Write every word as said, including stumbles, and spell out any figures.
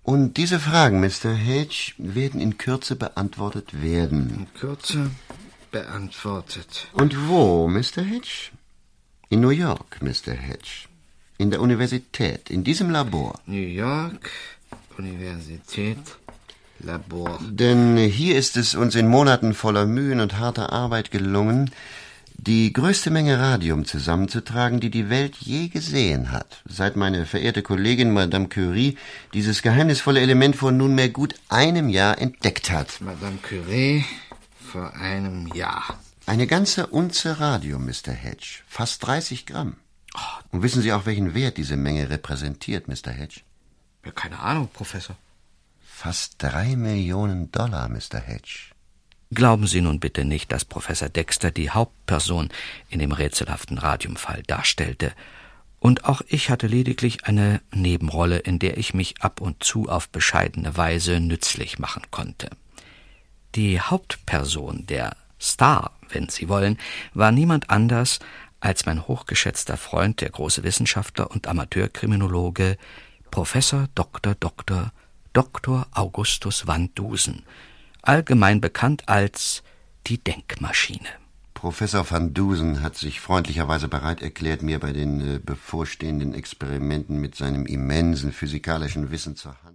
Und diese Fragen, Mister Hedge, werden in Kürze beantwortet werden. In Kürze beantwortet. Und wo, Mister Hedge? In New York, Mister Hedge. In der Universität, in diesem Labor. New York, Universität, Labor. Denn hier ist es uns in Monaten voller Mühen und harter Arbeit gelungen, die größte Menge Radium zusammenzutragen, die die Welt je gesehen hat, seit meine verehrte Kollegin Madame Curie dieses geheimnisvolle Element vor nunmehr gut einem Jahr entdeckt hat. Madame Curie vor einem Jahr. Eine ganze Unze Radium, Mister Hedge. Fast dreißig Gramm. Und wissen Sie auch, welchen Wert diese Menge repräsentiert, Mister Hedge? Ja, keine Ahnung, Professor. Fast drei Millionen Dollar, Mister Hedge. Glauben Sie nun bitte nicht, dass Professor Dexter die Hauptperson in dem rätselhaften Radiumfall darstellte. Und auch ich hatte lediglich eine Nebenrolle, in der ich mich ab und zu auf bescheidene Weise nützlich machen konnte. Die Hauptperson, der Star, wenn Sie wollen, war niemand anders als mein hochgeschätzter Freund, der große Wissenschaftler und Amateurkriminologe, Professor Doktor Doktor Doktor Augustus van Dusen, allgemein bekannt als die Denkmaschine. Professor van Dusen hat sich freundlicherweise bereit erklärt, mir bei den äh, bevorstehenden Experimenten mit seinem immensen physikalischen Wissen zur Hand